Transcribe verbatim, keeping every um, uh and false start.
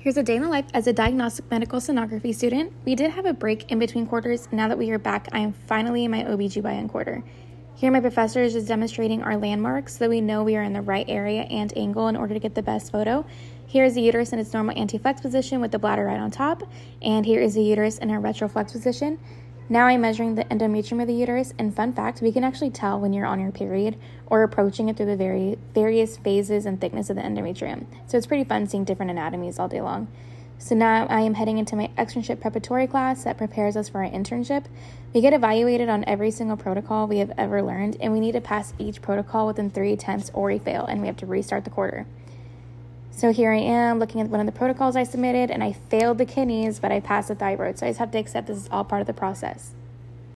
Here's a day in the life as a diagnostic medical sonography student. We did have a break in between quarters. Now that we are back, I am finally in my O B G Y N quarter. Here my professor is just demonstrating our landmarks so that we know we are in the right area and angle in order to get the best photo. Here is the uterus in its normal anti-flex position with the bladder right on top, and here is the uterus in our retroflex position. Now I'm measuring the endometrium of the uterus, and fun fact, we can actually tell when you're on your period or approaching it through the very various phases and thickness of the endometrium. So it's pretty fun seeing different anatomies all day long. So now I am heading into my externship preparatory class that prepares us for our internship. We get evaluated on every single protocol we have ever learned, and we need to pass each protocol within three attempts or we fail, and we have to restart the quarter. So here I am looking at one of the protocols I submitted, and I failed the kidneys, but I passed the thyroid. So I just have to accept this is all part of the process.